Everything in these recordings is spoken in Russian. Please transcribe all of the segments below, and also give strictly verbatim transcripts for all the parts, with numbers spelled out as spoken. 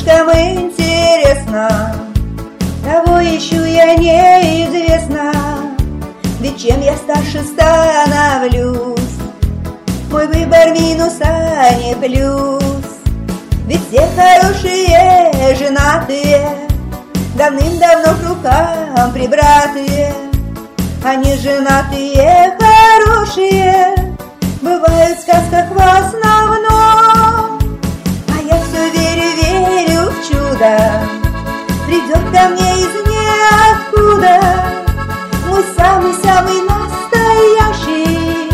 слишком интересно, кого ищу я неизвестно. Ведь чем я старше становлюсь, мой выбор минус, а не плюс. Ведь все хорошие женатые, давным-давно к рукам прибратые. Они женатые, хорошие, бывают в сказках в основном. А я все верю, верю в чудо, придет ко мне из ниоткуда мой самый-самый настоящий,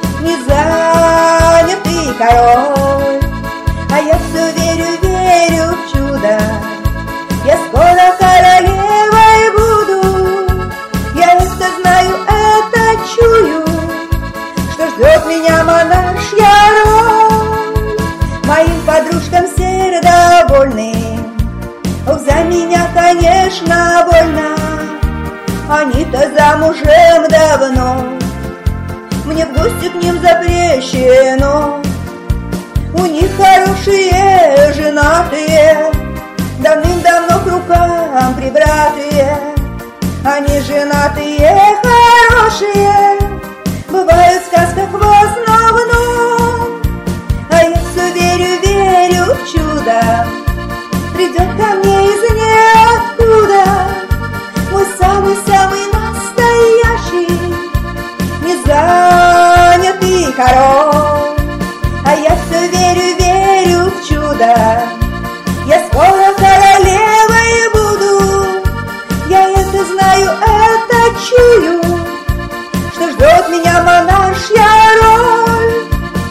незанятый король. А я все верю, верю в чудо, я скоро королевой буду. Я это знаю, это чую, что ждет меня монаршья роль. Моим подружкам сердобольным, ох, за меня, конечно, больно. Они-то замужем давно, мне в гости к ним запрещено. У них хорошие женатые, давным-давно к рукам прибратые. Они женатые, хорошие, бывают в сказках в основном. А я все верю, верю в чудо, придет ко мне из ниоткуда мой самый-самый настоящий, незанятый король. А я все верю, верю в чудо, я скоро королевой буду. Я это знаю, это чую, что ждет меня монаршья роль.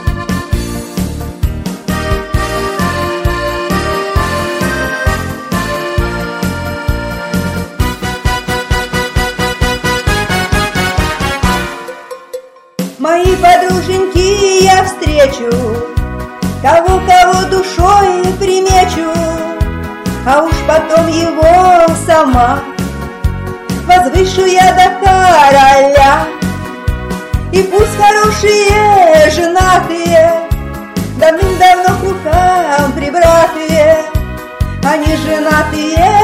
Мои подруженьки я встречу, кого-кого душой примечу, а уж потом его сама возвышу я до короля. И пусть хорошие женатые, давным-давно к рукам прибратые. Они женатые,